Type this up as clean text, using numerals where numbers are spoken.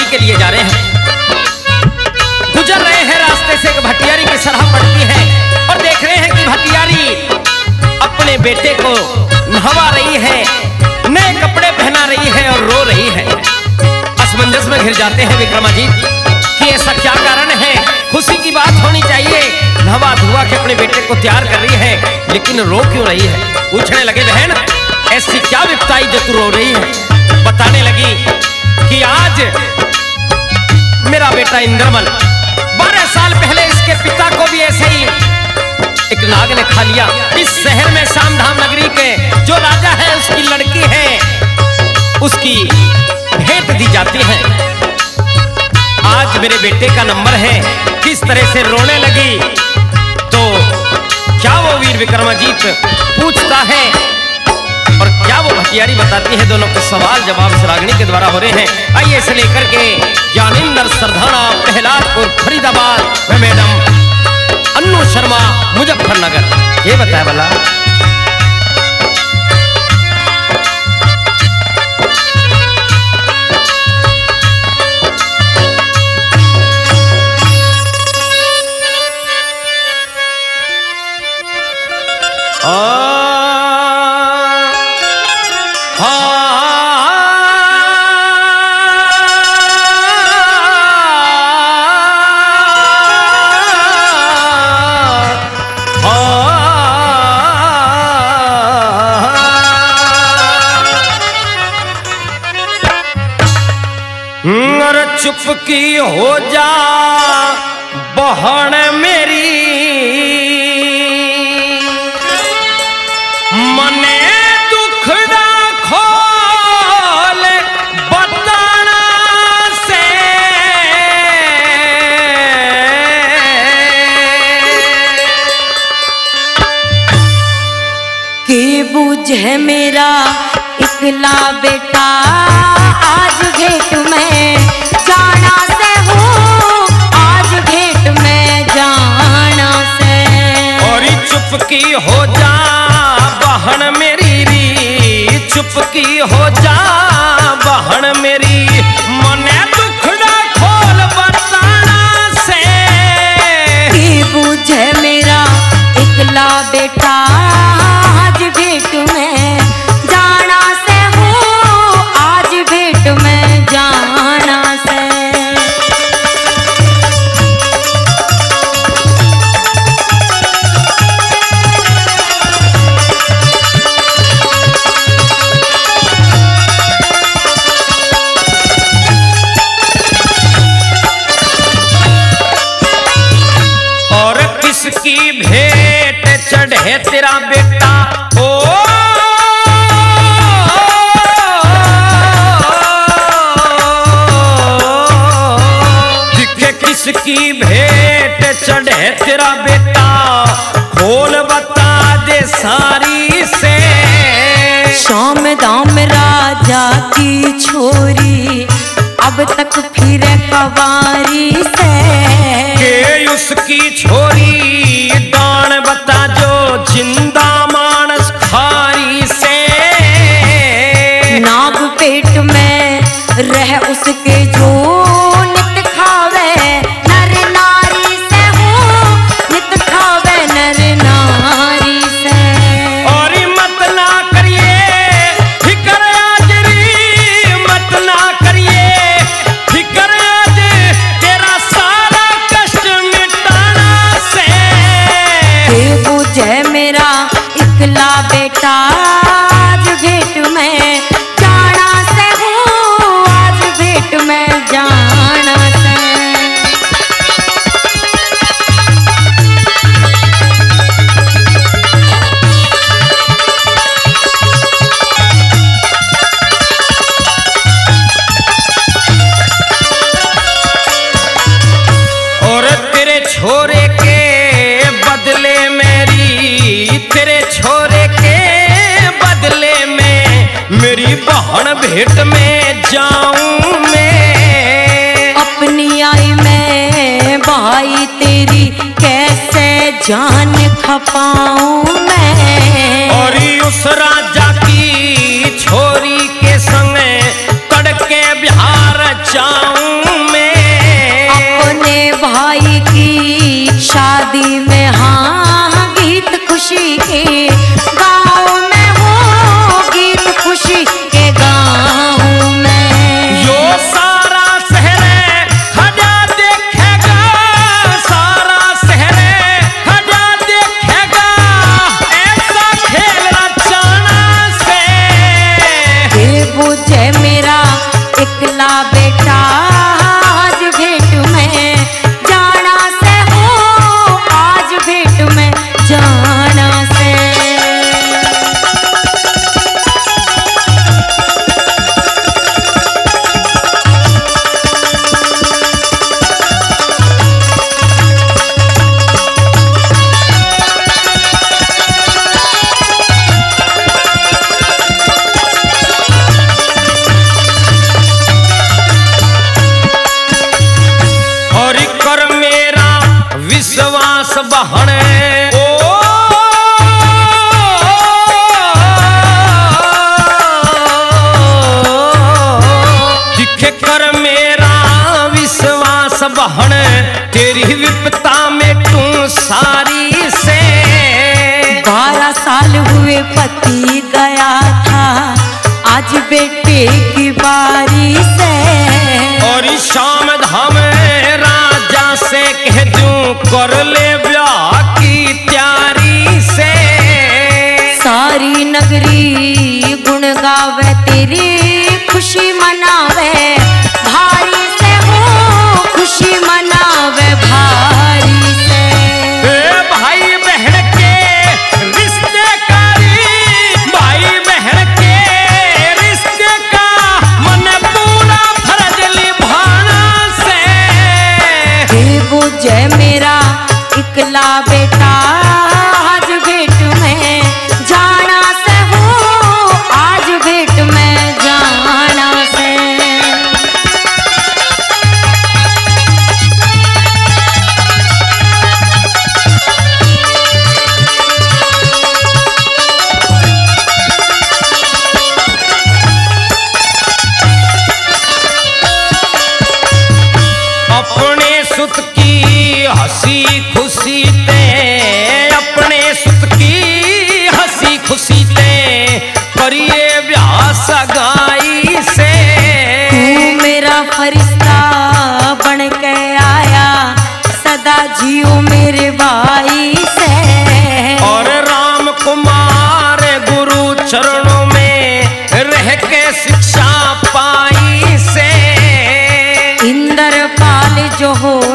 के लिए जा रहे हैं। गुजर रहे हैं रास्ते से, एक भटियारी की सराह पड़ती है और देख रहे हैं कि भटियारी अपने बेटे को नहवा रही है, नए कपड़े पहना रही है और रो रही है। असमंजस में घिर जाते हैं विक्रमाजीत कि ऐसा क्या कारण है, खुशी की बात होनी चाहिए, नहवा धुआ के अपने बेटे को तैयार कर रही है, लेकिन रो क्यों रही है। पूछने लगे, बहन ऐसी क्या विपताई जो तू रो रही है। बताने लगी कि आज मेरा बेटा इंद्रमल 12 साल पहले इसके पिता को भी ऐसे ही एक नाग ने खा लिया। इस शहर में शामधाम नगरी के जो राजा है उसकी लड़की है, उसकी भेंट दी जाती है। आज मेरे बेटे का नंबर है। किस तरह से रोने लगी तो क्या वो वीर विक्रमाजीत पूछता है और क्या वो भटियारी बताती है। दोनों के सवाल जवाब इस रागिनी के द्वारा हो रहे हैं। आइए इसे लेकर के ज्ञानेंद्र सरधाना प्रहलादपुर फरीदाबाद में मैडम अन्नू शर्मा मुजफ्फरनगर। ये बताया भला चुपकी हो जा बहन मेरी, मने दुख ना खोल बताना से। के बुझे मेरा इकला बेटा, आज भेंट में जाना से हूँ, आज भेंट में जाना से। और चुपकी हो जा बहन मेरी री, चुपकी हो जा बहन मेरी, मने दुख ना खोल बताना से। कि बुझे मेरा इकला बेटा, आज भेंट में जाना से हूँ, आज भेंट में जाना से। की भेंट चढ़े तेरा बेटा ओ, दिखे किसकी भेंट चढ़े तेरा बेटा, खोल बता दे सारी से। शाम दाम राजा की छोरी, अब तक फिर कवारी से। के उसकी छोरी दान बता जो जिंदा मानस खारी से। नाग पेट में रह उसके जो नित खावे नर नारी से हो, नित खावे नर नारी से। और मत ना करिए फिकर आज री, मत ना करिए फिकर आज, तेरा सारा कष्ट मिटाना से। के बुझे मेरा इकला बेटा, आज भेंट में जाना से हो, आज भेंट में जाना से। और तेरे छोरे के बदले मेरी, तेरे छोरे के बदले में मेरी बहन भेंट में जाऊं मैं। अपनी आई मैं भाई तेरी कैसे जान खपाऊं मैं। और उस राजा की छोरी के संग तड़के बिहार जाऊं इकला बेटा आज भेंट में जाना से हो, आज भेंट में जाना से। विश्वास बहने ओ दिखे कर मेरा विश्वास बहन, तेरी विपता में तू सारी से। 12 साल हुए पति गया था, आज बेटे की बारी से। और शाम धाम राजा से कह दूं कर ले ब्याह की तैयारी से। सारी नगरी गुण गावे तेरी खुशी मनावे, भारी से हो खुशी मनावे भारी से। भाई बहन के रिश्ते कारी, भाई बहन के रिश्ते का मन पूरा फर्ज निभाना से। देवो जय मेरा इकला बेटा आज भेंट में जाना से हो, आज भेंट में जाना से। अपने सुत की हंसी खुशी ते, अपने सुत की हंसी खुशी ते करिए ब्याह सगाई से। तू मेरा फरिश्ता बन के आया, सदा जियो मेरे भाई से। और राम कुमार गुरु चरणों में रह के शिक्षा पाई से। इंद्रपाल जो हो